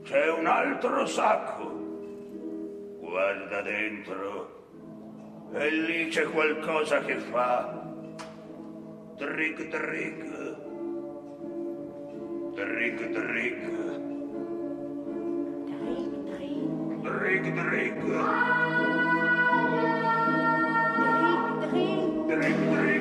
C'è un altro sacco. Guarda dentro. E lì c'è qualcosa che fa. Trick trick. Trick trick. Trick trick. Trick trick.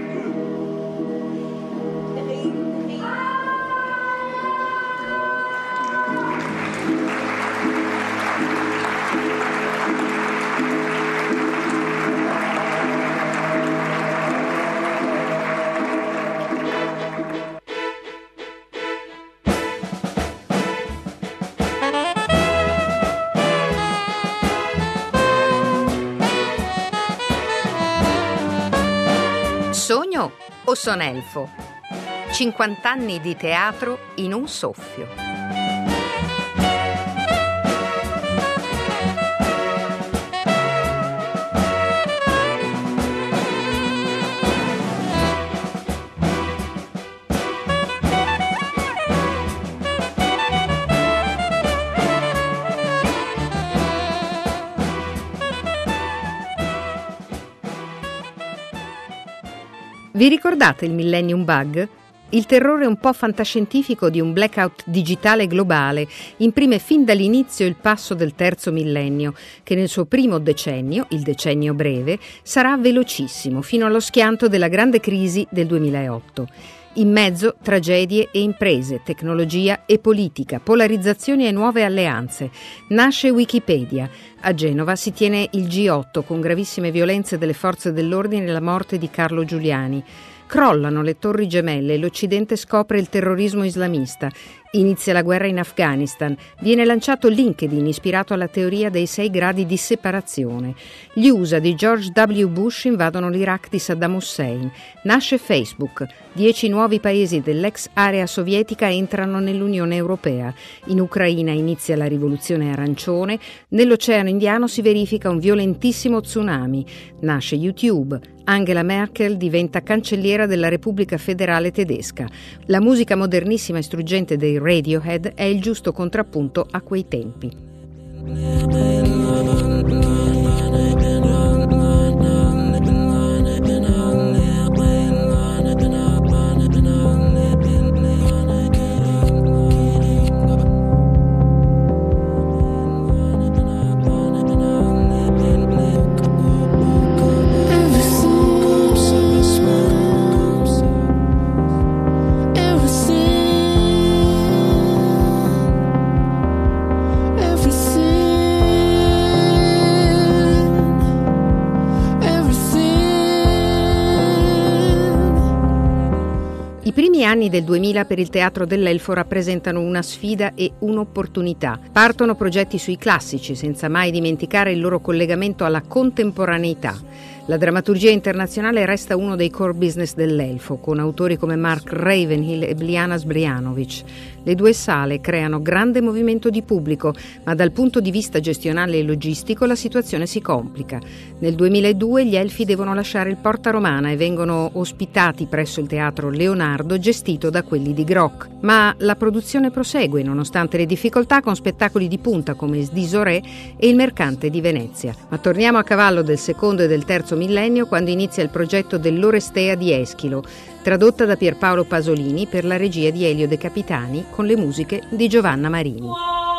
Sogno o son elfo? 50 anni di teatro in un soffio. Vi ricordate il Millennium Bug? Il terrore un po' fantascientifico di un blackout digitale globale imprime fin dall'inizio il passo del terzo millennio, che nel suo primo decennio, il decennio breve, sarà velocissimo fino allo schianto della grande crisi del 2008. In mezzo tragedie e imprese, tecnologia e politica, polarizzazioni e nuove alleanze. Nasce Wikipedia. A Genova si tiene il G8 con gravissime violenze delle forze dell'ordine e la morte di Carlo Giuliani. Crollano le torri gemelle e l'Occidente scopre il terrorismo islamista. Inizia la guerra in Afghanistan. Viene lanciato LinkedIn ispirato alla teoria dei 6 gradi di separazione. Gli USA di George W. Bush invadono l'Iraq di Saddam Hussein. Nasce Facebook. 10 nuovi paesi dell'ex area sovietica entrano nell'Unione Europea. In Ucraina inizia la rivoluzione arancione. Nell'Oceano Indiano si verifica un violentissimo tsunami. Nasce YouTube. Angela Merkel diventa cancelliera della Repubblica Federale Tedesca. La musica modernissima e struggente dei Radiohead è il giusto contrappunto a quei tempi. I primi anni del 2000 per il Teatro dell'Elfo rappresentano una sfida e un'opportunità. Partono progetti sui classici, senza mai dimenticare il loro collegamento alla contemporaneità. La drammaturgia internazionale resta uno dei core business dell'Elfo, con autori come Mark Ravenhill e Bliana Sbrjanovic. Le 2 sale creano grande movimento di pubblico, ma dal punto di vista gestionale e logistico la situazione si complica. Nel 2002 gli Elfi devono lasciare il Porta Romana e vengono ospitati presso il Teatro Leonardo, gestito da quelli di Groc. Ma la produzione prosegue, nonostante le difficoltà, con spettacoli di punta come Sdisoré e Il Mercante di Venezia. Ma torniamo a cavallo del secondo e del terzo millennio, quando inizia il progetto dell'Orestea di Eschilo, tradotta da Pierpaolo Pasolini per la regia di Elio De Capitani, con le musiche di Giovanna Marini.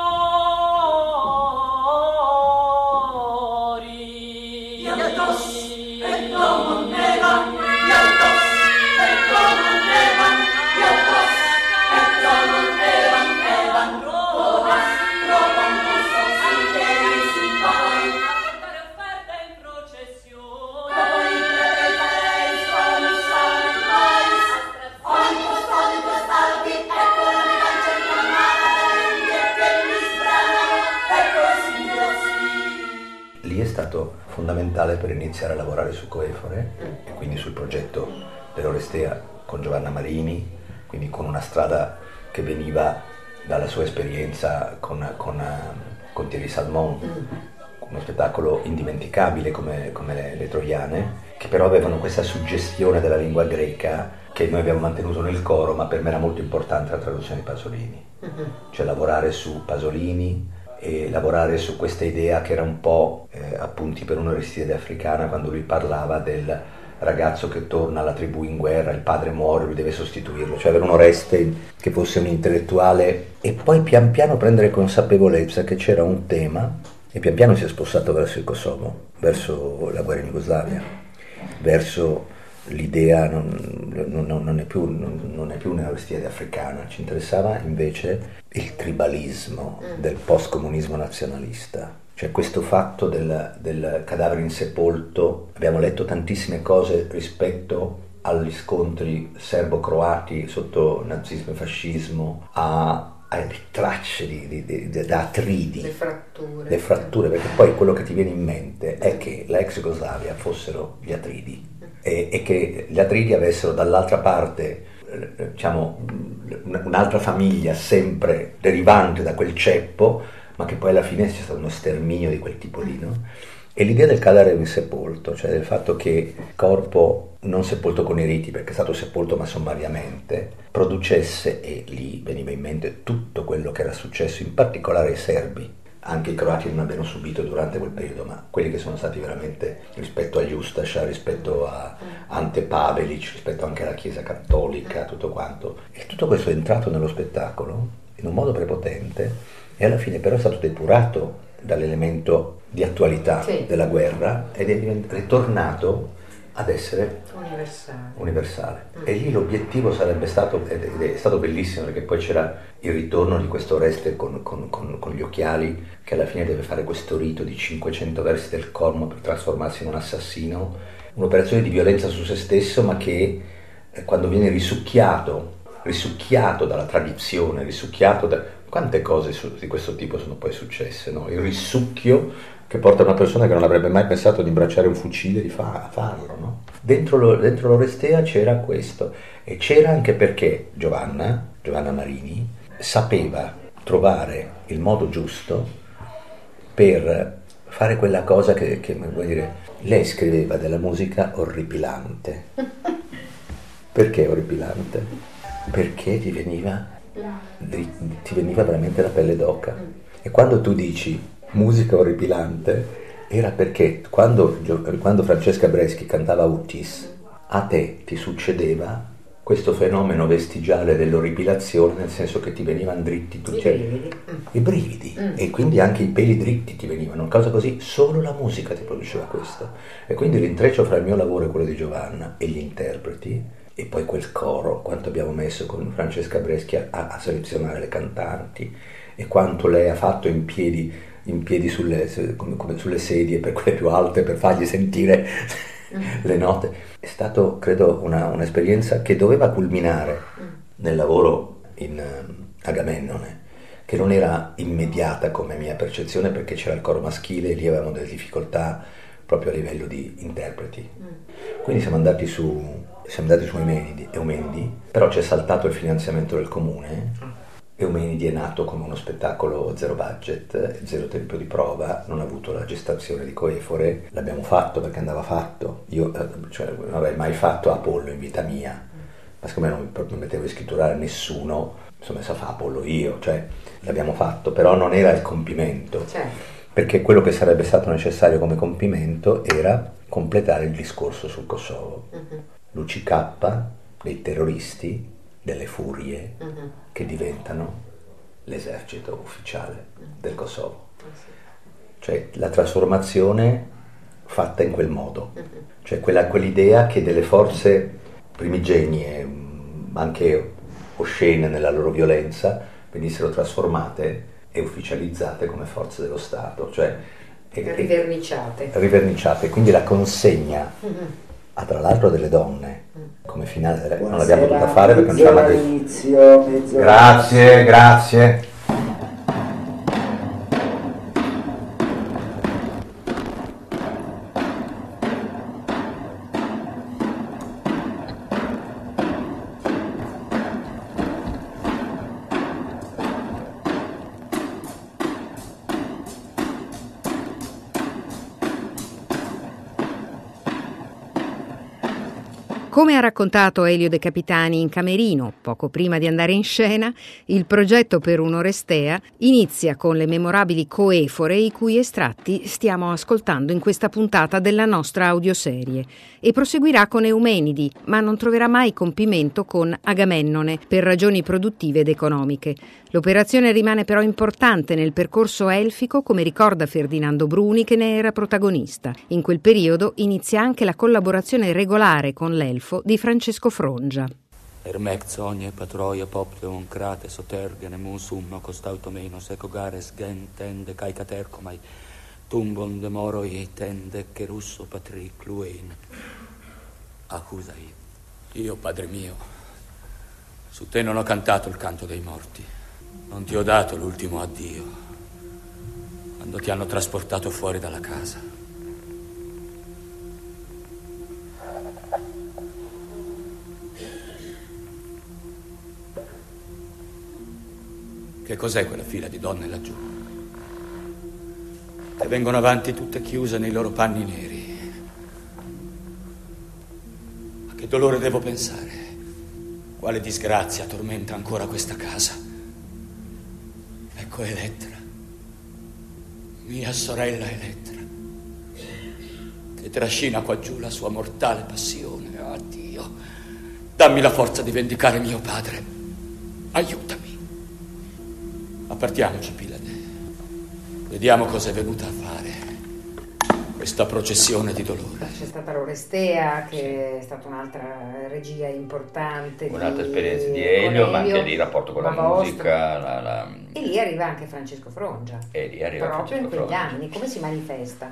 Fondamentale per iniziare a lavorare su Coefore e quindi sul progetto dell'Orestea con Giovanna Marini, quindi con una strada che veniva dalla sua esperienza con Thierry Salmon, uno spettacolo indimenticabile come le Troiane, che però avevano questa suggestione della lingua greca che noi abbiamo mantenuto nel coro, ma per me era molto importante la traduzione di Pasolini. Cioè lavorare su Pasolini e lavorare su questa idea che era un po' appunti per un'Orestide africana, quando lui parlava del ragazzo che torna alla tribù in guerra, il padre muore, lui deve sostituirlo, cioè avere un Oreste che fosse un intellettuale e poi pian piano prendere consapevolezza che c'era un tema e pian piano si è spostato verso il Kosovo, verso la guerra in Jugoslavia, verso l'idea non è più un'Orestide africana, ci interessava invece il tribalismo del post-comunismo nazionalista, cioè questo fatto del cadavere insepolto. Abbiamo letto tantissime cose rispetto agli scontri serbo-croati sotto nazismo e fascismo, alle tracce da atridi, le fratture, perché poi quello che ti viene in mente è che la ex Jugoslavia fossero gli atridi e che gli atridi avessero dall'altra parte diciamo un'altra famiglia sempre derivante da quel ceppo, ma che poi alla fine c'è stato uno sterminio di quel tipo lì, no? E l'idea del cadavere insepolto, cioè del fatto che il corpo non sepolto con i riti, perché è stato sepolto ma sommariamente, producesse, e lì veniva in mente tutto quello che era successo, in particolare ai serbi. Anche i croati non abbiano subito durante quel periodo, ma quelli che sono stati veramente, rispetto agli Ustascia, rispetto a Ante Pavelic, rispetto anche alla Chiesa Cattolica, tutto quanto. E tutto questo è entrato nello spettacolo in un modo prepotente e alla fine però è stato depurato dall'elemento di attualità della guerra ed è ritornato ad essere universale. E lì l'obiettivo sarebbe stato, ed è stato bellissimo, perché poi c'era il ritorno di questo Oreste con gli occhiali, che alla fine deve fare questo rito di 500 versi del corno per trasformarsi in un assassino, un'operazione di violenza su se stesso, ma che quando viene risucchiato dalla tradizione, risucchiato da quante cose di questo tipo sono poi successe, no? Il risucchio che porta una persona che non avrebbe mai pensato di imbracciare un fucile di farlo, no? Dentro l'Orestea c'era questo, e c'era anche perché Giovanna Marini sapeva trovare il modo giusto per fare quella cosa che vuol dire, lei scriveva della musica orripilante. Perché orripilante? Perché ti veniva veramente la pelle d'oca. E quando tu dici musica orripilante, era perché quando Francesca Breschi cantava Utis, a te ti succedeva questo fenomeno vestigiale dell'orripilazione, nel senso che ti venivano dritti tutti i brividi e quindi anche i peli dritti ti venivano, una cosa così. Solo la musica ti produceva questo, e quindi l'intreccio fra il mio lavoro e quello di Giovanna e gli interpreti, e poi quel coro, quanto abbiamo messo con Francesca Breschi a selezionare le cantanti, e quanto lei ha fatto in piedi come sulle sedie, per quelle più alte, per fargli sentire le note. È stato, credo, un'esperienza che doveva culminare nel lavoro in Agamennone, che non era immediata come mia percezione, perché c'era il coro maschile e lì avevamo delle difficoltà proprio a livello di interpreti. Quindi siamo andati su Eumenidi, però c'è saltato il finanziamento del comune. Eumenidi è nato come uno spettacolo zero budget, zero tempo di prova, non ha avuto la gestazione di Coefore, l'abbiamo fatto perché andava fatto. Io non avrei mai fatto Apollo in vita mia, ma siccome non mettevo a scritturare nessuno, insomma, sa fa Apollo io, cioè l'abbiamo fatto, però non era il compimento, perché quello che sarebbe stato necessario come compimento era completare il discorso sul Kosovo. L'UCK dei terroristi, delle furie che diventano l'esercito ufficiale del Kosovo. Cioè la trasformazione fatta in quel modo, cioè quell'idea che delle forze primigenie, anche oscene nella loro violenza, venissero trasformate e ufficializzate come forze dello Stato, cioè riverniciate, quindi la consegna tra l'altro delle donne come finale. Non l'abbiamo potuta fare perché non c'era mai. Grazie. Come ha raccontato Elio De Capitani in Camerino, poco prima di andare in scena, il progetto per un'Orestea inizia con le memorabili coefore i cui estratti stiamo ascoltando in questa puntata della nostra audioserie e proseguirà con Eumenidi, ma non troverà mai compimento con Agamennone per ragioni produttive ed economiche. L'operazione rimane però importante nel percorso elfico, come ricorda Ferdinando Bruni, che ne era protagonista. In quel periodo inizia anche la collaborazione regolare con l'elfo di Francesco Frongia. Ermec ogni patroia popleon crate sotergene musum costautomenos ecogares gen tende caicaterco mai tumbon de moroi tende che russo patri cluein. Accusai, io padre mio, su te non ho cantato il canto dei morti, non ti ho dato l'ultimo addio quando ti hanno trasportato fuori dalla casa. Che cos'è quella fila di donne laggiù? Che vengono avanti tutte chiuse nei loro panni neri. A che dolore devo pensare? Quale disgrazia tormenta ancora questa casa? Ecco Elettra, mia sorella Elettra, che trascina qua giù la sua mortale passione. Ah, Dio, dammi la forza di vendicare mio padre. Aiutami. Appartiamoci, Pilade. Vediamo cosa è venuta a fare questa processione di dolore. C'è stata l'Orestea, che è stata un'altra regia importante. Un'altra esperienza di Elio, ma anche lì il rapporto con la musica. E lì arriva anche Francesco Frongia. E lì arriva proprio Francesco in quegli Frongia. anni. Come si manifesta?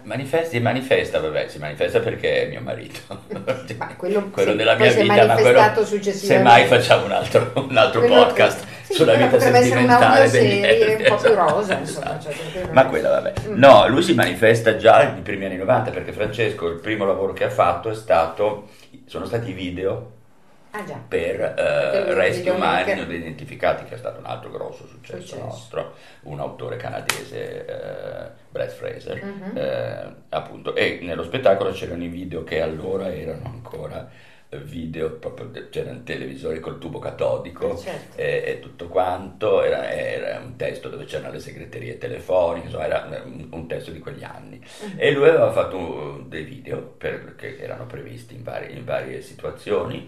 Si manifesta perché è mio marito. Ma quello della mia si è vita, ma quello successivamente. semmai facciamo un altro podcast sulla vita sentimentale degli un po' più esatto, rosa, insomma. esatto. Cioè, Ma quella vabbè. No, lui si manifesta già nei primi anni 90, perché Francesco il primo lavoro che ha fatto sono stati i video per resti umani non identificati, che è stato un altro grosso successo nostro, un autore canadese, Brett Fraser, appunto, e nello spettacolo c'erano i video che allora erano ancora video, proprio c'erano televisori col tubo catodico, certo. E tutto quanto era un testo dove c'erano le segreterie telefoniche, insomma era un testo di quegli anni, e lui aveva fatto dei video che erano previsti in varie situazioni.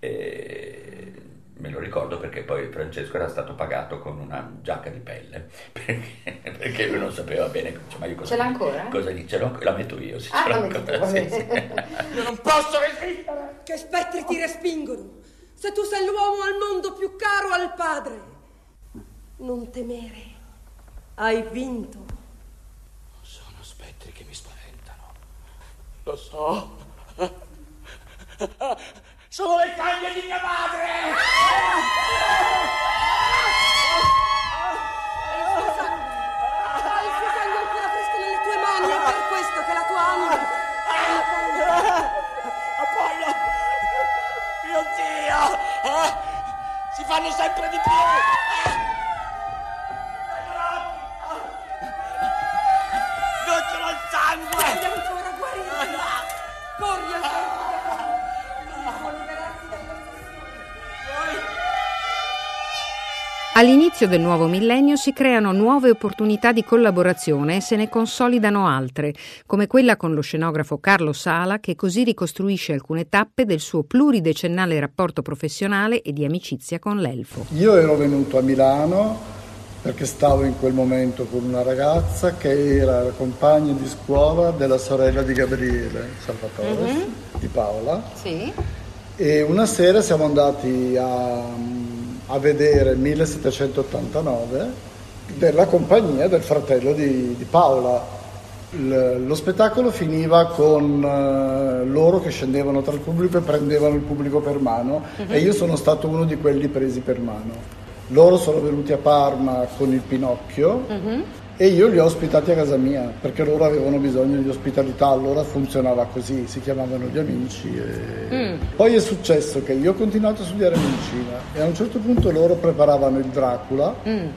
E me lo ricordo perché poi Francesco era stato pagato con una giacca di pelle perché lui non sapeva bene, ma io cosa, ce l'ha ancora? La metto io, sì, la metti tu, sì. Io non posso resistere. Che spettri ti respingono, se tu sei l'uomo al mondo più caro al padre. Non temere, hai vinto. Sono spettri che mi spaventano. Lo so. Sono le taglie di mia madre! Il suo sangue ancora fresco nelle tue mani, è per questo che la tua anima... Apollo! Mio Dio! Si fanno sempre di più! Gocciola il sangue! Devi ancora guarire! Corri al tempo! All'inizio del nuovo millennio si creano nuove opportunità di collaborazione e se ne consolidano altre, come quella con lo scenografo Carlo Sala, che così ricostruisce alcune tappe del suo pluridecennale rapporto professionale e di amicizia con l'elfo. Io ero venuto a Milano perché stavo in quel momento con una ragazza che era la compagna di scuola della sorella di Gabriele Salvatore, di Paola. Sì. E una sera siamo andati a vedere 1789 della compagnia del fratello di Paola. Lo spettacolo finiva con loro che scendevano tra il pubblico e prendevano il pubblico per mano, e io sono stato uno di quelli presi per mano. Loro sono venuti a Parma con il Pinocchio e io li ho ospitati a casa mia perché loro avevano bisogno di ospitalità. Allora funzionava così, si chiamavano gli amici Poi è successo che io ho continuato a studiare medicina e a un certo punto loro preparavano il Dracula,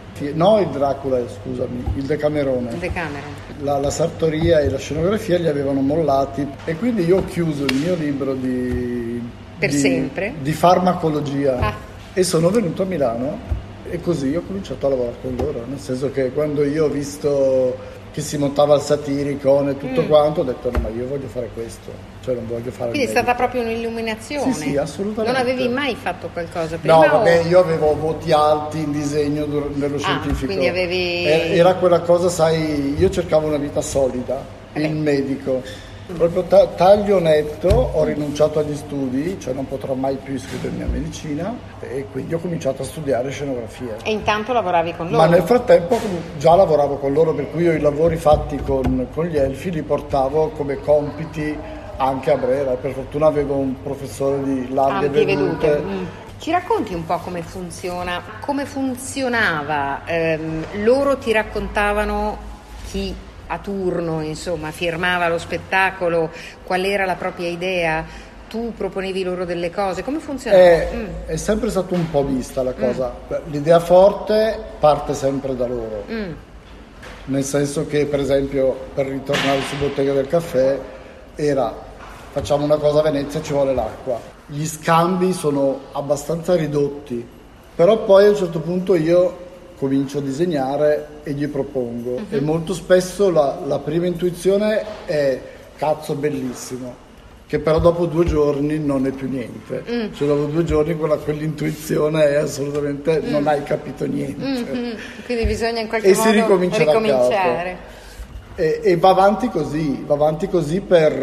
il Decamerone. La sartoria e la scenografia li avevano mollati, e quindi io ho chiuso il mio libro di Per sempre? Di farmacologia. E sono venuto a Milano e così ho cominciato a lavorare con loro, nel senso che quando io ho visto che si montava il Satiricon e tutto quanto, ho detto no, ma io voglio fare questo, cioè non voglio fare. Quindi è stata proprio un'illuminazione? Sì, assolutamente. Non avevi mai fatto qualcosa prima? No, vabbè, io avevo voti alti in disegno nello scientifico. Quindi avevi... Era quella cosa, sai, io cercavo una vita solida, il medico. Proprio taglio netto, ho rinunciato agli studi, cioè non potrò mai più iscrivermi a medicina e quindi ho cominciato a studiare scenografia. E intanto lavoravi con loro? Ma nel frattempo già lavoravo con loro, per cui io i lavori fatti con gli elfi li portavo come compiti anche a Brera. Per fortuna avevo un professore di larghe vedute. Ci racconti un po' come funziona, come funzionava? Loro ti raccontavano chi a turno, insomma, firmava lo spettacolo, qual era la propria idea, tu proponevi loro delle cose, come funzionava? È sempre stato un po' vista la cosa, l'idea forte parte sempre da loro, nel senso che per esempio, per ritornare su Bottega del Caffè, era facciamo una cosa a Venezia, ci vuole l'acqua, gli scambi sono abbastanza ridotti, però poi a un certo punto io comincio a disegnare e gli propongo e molto spesso la prima intuizione è cazzo bellissimo, che però dopo 2 giorni non è più niente, cioè dopo 2 giorni quell'intuizione è assolutamente non hai capito niente, quindi bisogna in qualche modo si ricomincia ricominciare e va avanti così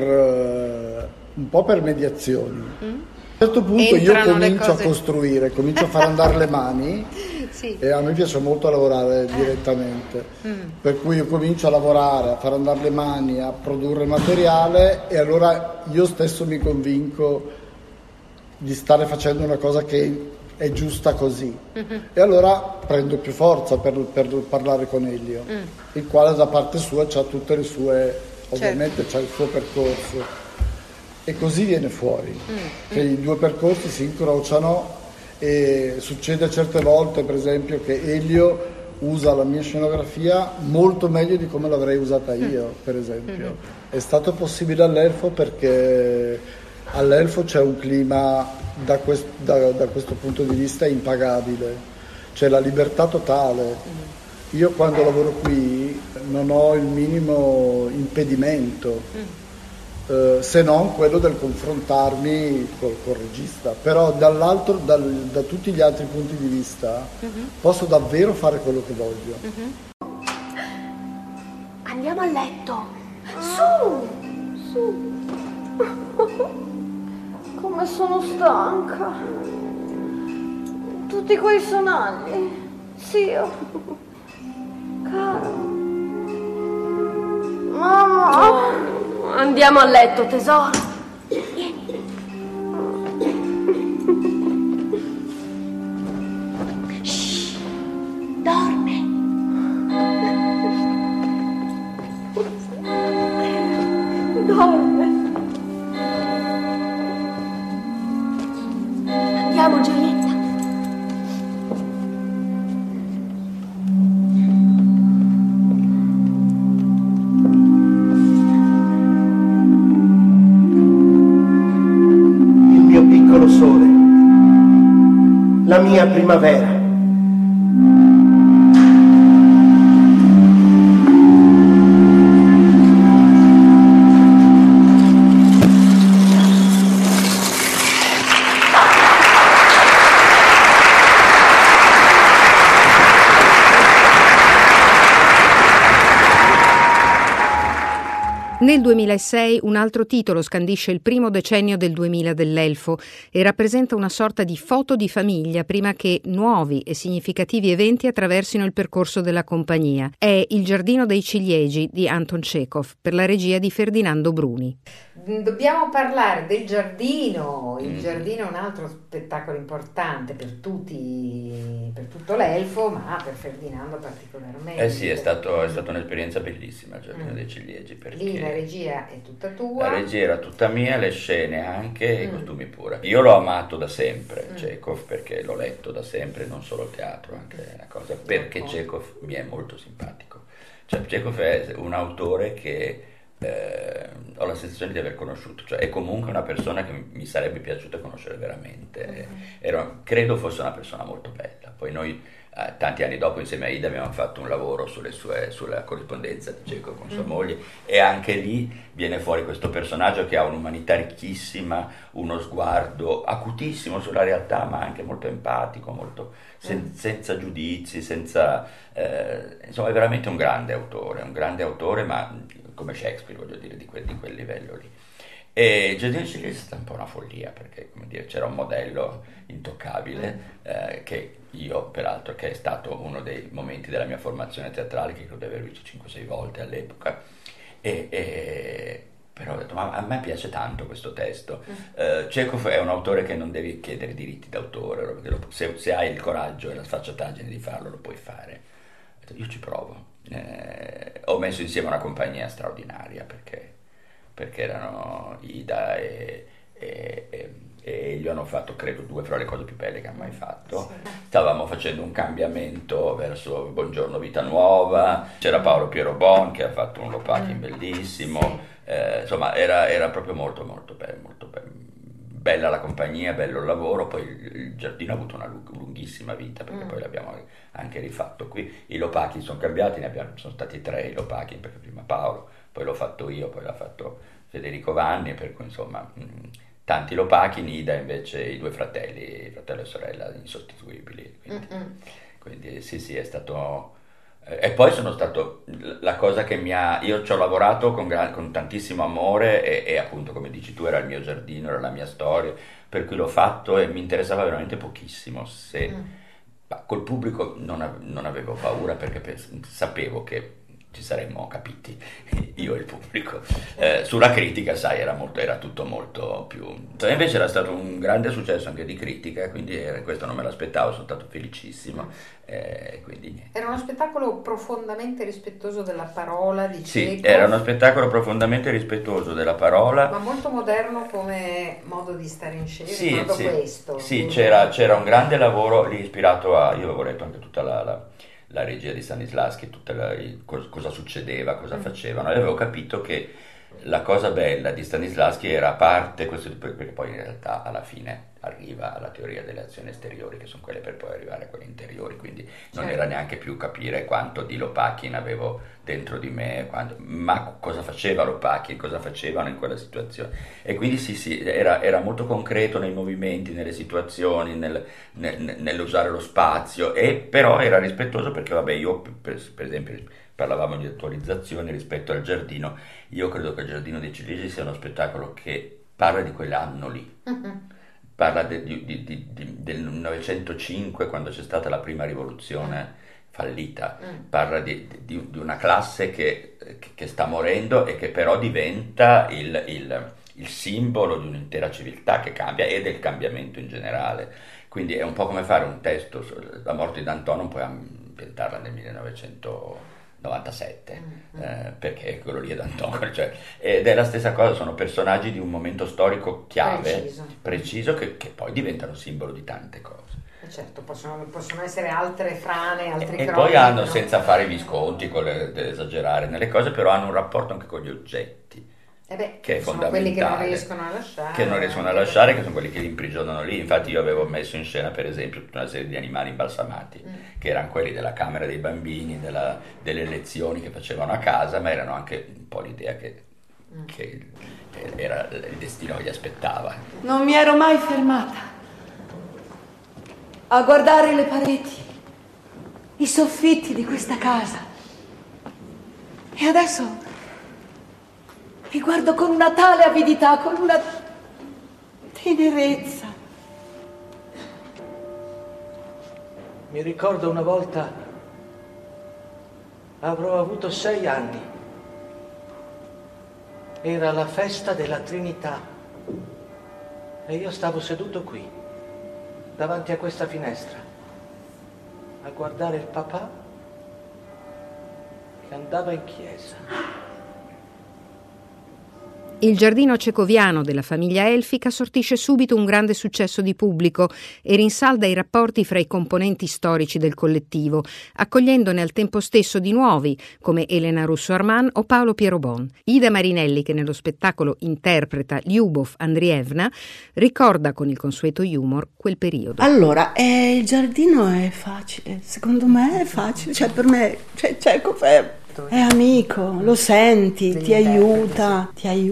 per un po' per mediazioni. A un certo punto io comincio a costruire, comincio a far andare le mani. Sì. E a me piace molto lavorare direttamente, per cui io comincio a lavorare, a far andare le mani, a produrre materiale e allora io stesso mi convinco di stare facendo una cosa che è giusta così e allora prendo più forza per parlare con Elio, il quale da parte sua c'ha tutte le sue, ovviamente c'ha il suo percorso e così viene fuori, che i 2 percorsi si incrociano. E succede certe volte, per esempio, che Elio usa la mia scenografia molto meglio di come l'avrei usata io, per esempio. È stato possibile all'Elfo perché all'Elfo c'è un clima da questo punto di vista impagabile, c'è la libertà totale. Io quando lavoro qui non ho il minimo impedimento. Se non quello del confrontarmi col regista, però dall'altro, da tutti gli altri punti di vista posso davvero fare quello che voglio. Andiamo a letto. Su. Come sono stanca. Tutti quei sonagli. Zio. Caro. Mamma. Andiamo a letto, tesoro. Vieni. Shh. Dorme. Dorme. Andiamo, gioietta. La mia primavera. Nel 2006 un altro titolo scandisce il primo decennio del 2000 dell'Elfo e rappresenta una sorta di foto di famiglia prima che nuovi e significativi eventi attraversino il percorso della compagnia. È Il giardino dei ciliegi di Anton Chekhov per la regia di Ferdinando Bruni. Dobbiamo parlare del giardino. Il giardino è un altro spettacolo importante per tutti, per tutto l'Elfo, ma per Ferdinando particolarmente. Sì, è stata un'esperienza bellissima il giardino dei ciliegi, perché lì la regia è tutta tua. La regia era tutta mia, le scene anche, i costumi pure. Io l'ho amato da sempre, Chekhov, perché l'ho letto da sempre, non solo il teatro, anche una cosa, perché Chekhov mi è molto simpatico. Cioè, Chekhov è un autore che ho la sensazione di aver conosciuto, cioè è comunque una persona che mi sarebbe piaciuto conoscere veramente. Credo fosse una persona molto bella. Poi noi tanti anni dopo insieme a Ida abbiamo fatto un lavoro sulla corrispondenza di Chekhov con sua moglie, e anche lì viene fuori questo personaggio che ha un'umanità ricchissima, uno sguardo acutissimo sulla realtà, ma anche molto empatico, molto senza giudizi, insomma è veramente un grande autore, ma come Shakespeare, voglio dire, di quel livello lì. E Giardino di Ciliegi è stata un po' una follia, perché come dire, c'era un modello intoccabile, che io peraltro, che è stato uno dei momenti della mia formazione teatrale, che credo di aver visto 5-6 volte all'epoca, però ho detto, ma a me piace tanto questo testo. Chekhov è un autore che non devi chiedere diritti d'autore, perché se hai il coraggio e la sfacciataggine di farlo, lo puoi fare. Ho detto, io ci provo. Ho messo insieme una compagnia straordinaria, perché erano Ida e gli hanno fatto, credo, due fra le cose più belle che hanno mai fatto. Stavamo facendo un cambiamento verso Buongiorno Vita Nuova, c'era Paolo Piero Bon che ha fatto un Lopakhin bellissimo, insomma era proprio molto bella la compagnia, bello il lavoro. Poi il giardino ha avuto una lunghissima vita, perché poi l'abbiamo anche rifatto qui. I Lopakhin sono cambiati, sono stati 3 i Lopakhin, perché prima Paolo, poi l'ho fatto io, poi l'ha fatto Federico Vanni, per cui insomma tanti Lopakhin. Ida invece i 2 fratelli, fratello e sorella insostituibili, quindi sì, è stato. E poi sono stato, la cosa che io ci ho lavorato con tantissimo amore, e appunto, come dici tu, era il mio giardino, era la mia storia, per cui l'ho fatto, e mi interessava veramente pochissimo. Col pubblico non avevo paura, perché sapevo che ci saremmo capiti, io e il pubblico. Sulla critica, sai, era tutto molto più. Invece era stato un grande successo anche di critica, quindi questo non me l'aspettavo, sono stato felicissimo. Quindi niente. Era uno spettacolo profondamente rispettoso della parola di Chekhov. Sì, era uno spettacolo profondamente rispettoso della parola, ma molto moderno come modo di stare in scena. Sì, Questo. Sì, c'era un grande lavoro lì ispirato io avevo letto anche tutta la regia di Stanislavski, cosa succedeva, cosa facevano, e avevo capito che la cosa bella di Stanislavski era, a parte questo, perché poi in realtà alla fine arriva alla teoria delle azioni esteriori, che sono quelle per poi arrivare a quelle interiori, quindi non era neanche più capire quanto di Lopakhin avevo dentro di me, ma cosa faceva Lopakhin, cosa facevano in quella situazione. E quindi sì, era molto concreto nei movimenti, nelle situazioni, nell'usare lo spazio, e però era rispettoso, perché vabbè, io per esempio, parlavamo di attualizzazione rispetto al giardino, io credo che il Giardino dei Ciliegi sia uno spettacolo che parla di quell'anno lì. Parla del 1905, quando c'è stata la prima rivoluzione fallita, parla di una classe che sta morendo, e che però diventa il simbolo di un'intera civiltà che cambia, e del cambiamento in generale. Quindi è un po' come fare un testo, la morte di Danton non puoi ambientarla nel 1997, perché quello lì è Danton, ed è la stessa cosa, sono personaggi di un momento storico chiave, preciso che poi diventano simbolo di tante cose. Certo, possono essere altre frane, altri e crolli, poi hanno, no? Senza fare i visconti, esagerare nelle cose, però hanno un rapporto anche con gli oggetti, che è sono fondamentale, quelli che non riescono a lasciare, che sono quelli che li imprigionano lì. Infatti io avevo messo in scena, per esempio, tutta una serie di animali imbalsamati, che erano quelli della camera dei bambini, delle lezioni che facevano a casa, ma erano anche un po' l'idea che era il destino che gli aspettava. Non mi ero mai fermata a guardare le pareti, i soffitti di questa casa, e adesso mi guardo con una tale avidità, con una tenerezza. Mi ricordo una volta, avrò avuto 6 anni, era la festa della Trinità, e io stavo seduto qui, davanti a questa finestra, a guardare il papà che andava in chiesa. Il giardino cecoviano della famiglia elfica sortisce subito un grande successo di pubblico e rinsalda i rapporti fra i componenti storici del collettivo, accogliendone al tempo stesso di nuovi, come Elena Russo Arman o Paolo Pierobon. Ida Marinelli, che nello spettacolo interpreta Lyubov Andrievna, ricorda con il consueto humor quel periodo. Allora, il giardino è facile, secondo me è facile, cioè per me, Chekhov è amico, lo senti, ti aiuta,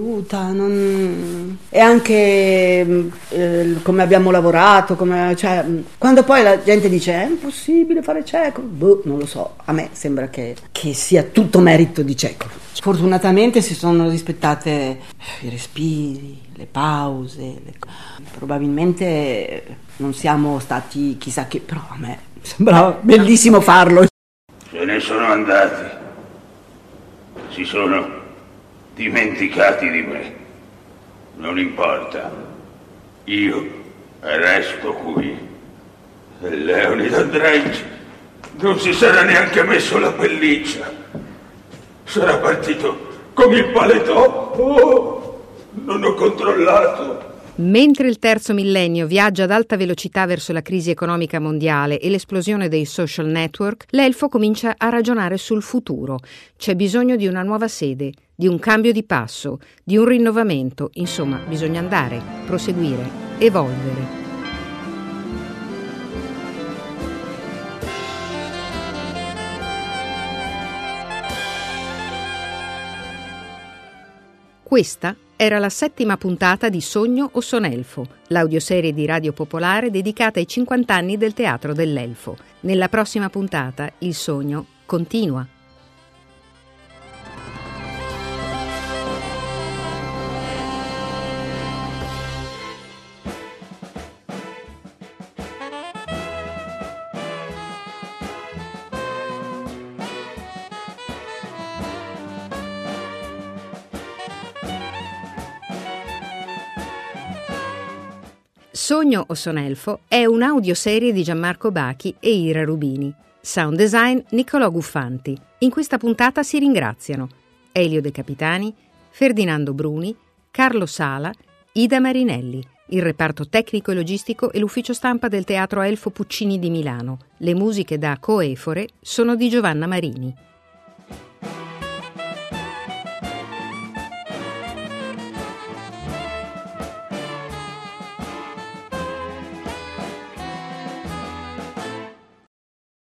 e anche come abbiamo lavorato, quando poi la gente dice è impossibile fare Chekhov, non lo so, a me sembra che sia tutto merito di Chekhov. Fortunatamente si sono rispettate i respiri, le pause, probabilmente non siamo stati chissà che, però a me sembrava bellissimo farlo. Se ne sono andati. Si sono dimenticati di me. Non importa. Io resto qui. E Leonid Andreevich non si sarà neanche messo la pelliccia. Sarà partito con il paletò. Oh, non ho controllato. Mentre il terzo millennio viaggia ad alta velocità verso la crisi economica mondiale e l'esplosione dei social network, l'elfo comincia a ragionare sul futuro. C'è bisogno di una nuova sede, di un cambio di passo, di un rinnovamento. Insomma, bisogna andare, proseguire, evolvere. Questa era la 7ª puntata di Sogno o Sonelfo, l'audioserie di Radio Popolare dedicata ai 50 anni del Teatro dell'Elfo. Nella prossima puntata il sogno continua. Sogno o Sonelfo è un'audioserie di Gianmarco Bachi e Ira Rubini. Sound design Niccolò Guffanti. In questa puntata si ringraziano Elio De Capitani, Ferdinando Bruni, Carlo Sala, Ida Marinelli, il reparto tecnico e logistico e l'ufficio stampa del Teatro Elfo Puccini di Milano. Le musiche da Coefore sono di Giovanna Marini.